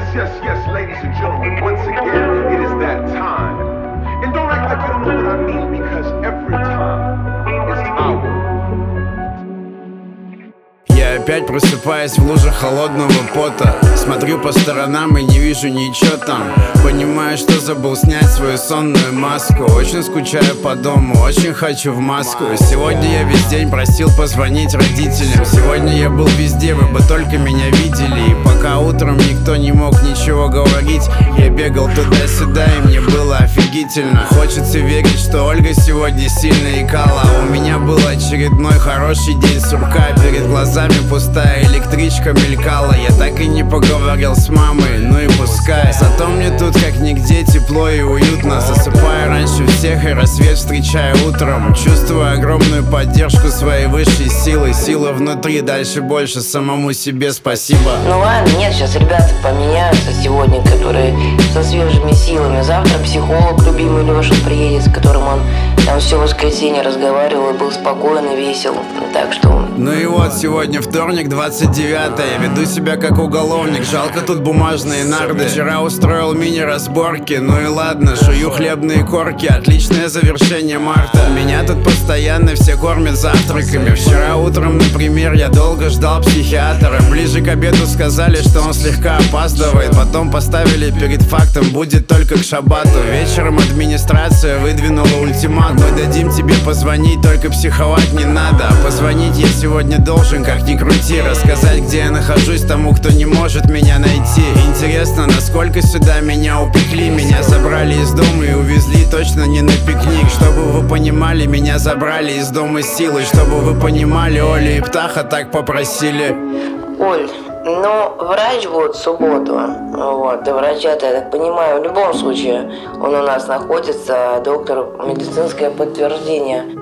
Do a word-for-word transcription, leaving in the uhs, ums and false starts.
yes, yes, ladies and gentlemen, once again, it is that time. And don't act like you don't know what I mean, because every time is our. Я опять просыпаюсь в луже холодного пота. Смотрю по сторонам и не вижу ничего там. Понимаю, что забыл снять свою сонную маску. Очень скучаю по дому, очень хочу в Москву. Сегодня я весь день просил позвонить родителям. Сегодня я был везде, вы бы только меня видели. И пока утром никто не мог ничего говорить, я бегал туда-сюда, и мне было офигительно. Хочется верить, что Ольга сегодня сильно икала. У меня был очередной хороший день сурка. Перед глазами пустая электричка мелькала. Я так и не поговорил с мамой, ну и пускай. Зато мне тут как нигде тепло и уютно. Засыпаю раньше всех и рассвет встречаю утром. Чувствую огромную поддержку своей высшей силы. Сила внутри, дальше больше, самому себе спасибо. Ну ладно, нет, сейчас ребята поменяются сегодня, которые со свежими силами. Завтра психолог любимый Леша приедет, с которым он там все воскресенье разговаривал и был спокоен и весел. Так что... Ну и вот, сегодня вторник, двадцать девятое. Я веду себя как уголовник, жалко тут бумажные нарды. Вчера устроил мини-разборки, ну и ладно, жую хлебные корки. Отличное завершение марта. Меня тут постоянно все кормят завтраками. Вчера утром, например, я долго ждал психиатра. Ближе к обеду сказали, что он слегка опаздывает. Потом поставили перед фактом, будет только к шабату. Вечером администрация выдвинула ультиматум: мы дадим тебе позвонить, только психовать не надо. А позвонить я сегодня должен, как ни крути. Рассказать, где я нахожусь, тому, кто не может меня найти. Интересно, насколько сюда меня упекли. Меня забрали из дома и увезли точно не на пикник. Чтобы вы понимали, меня забрали из дома силой. Чтобы вы понимали, Оля и Птаха так попросили. Оль, ну, врач вот в субботу, вот, до врача-то, я так понимаю, в любом случае он у нас находится, доктор медицинское подтверждение